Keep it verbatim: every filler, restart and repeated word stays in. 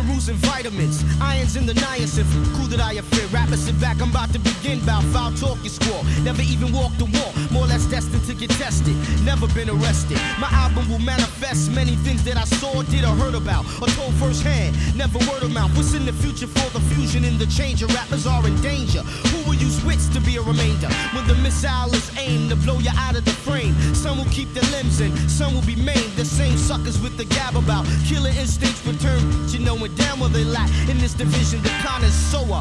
minerals and vitamins, irons in the niacin. Cool that I affair. Rappers sit back, I'm about to begin. Bout foul talk you squall. Never even walked the wall. More or less destined to get tested. Never been arrested. My album will manifest many things that I saw, did, or heard about, or told firsthand. Never word of mouth. What's in the future for the fusion and the change? Your rappers are in danger. Who will use wits to be a remainder? When the missile is aimed to blow you out of the frame. Some will keep their limbs in, some will be maimed. The same suckers with the gab about killer instincts return. You know, and damn well they lack in this division. The connoisseur